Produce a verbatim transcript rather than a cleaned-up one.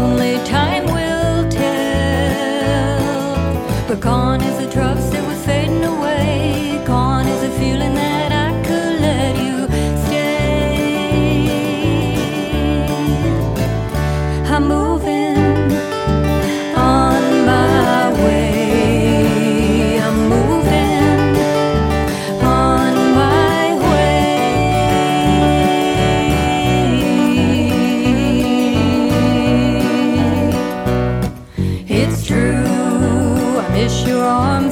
only time will tell. But gone is the troughs that were fading away. Gone is the feeling that I could let you stay. I'm moving on my way. I'm moving on my way. It's true, I miss your arms.